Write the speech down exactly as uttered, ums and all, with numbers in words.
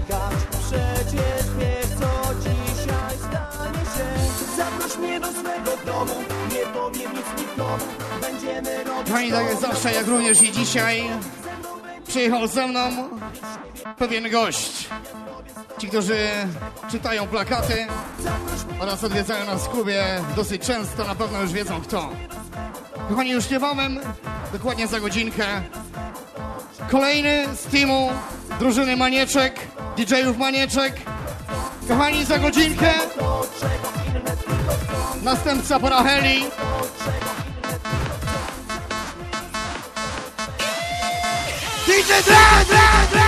czekać, przecież wiesz co dzisiaj stanie się. Zaproś mnie do swego domu, nie powiem nic nikomu, będziemy robić. Kochani, tak jak zawsze, jak również i dzisiaj przyjechał ze mną pewien gość. Ci, którzy czytają plakaty oraz odwiedzają nas w klubie dosyć często, na pewno już wiedzą kto. Kochani, już niebawem, dokładnie za godzinkę, kolejny z teamu drużyny Manieczek, D J-ów Manieczek. Kochani, za godzinkę następca Paraheli. D J Dre, Dre, Dre!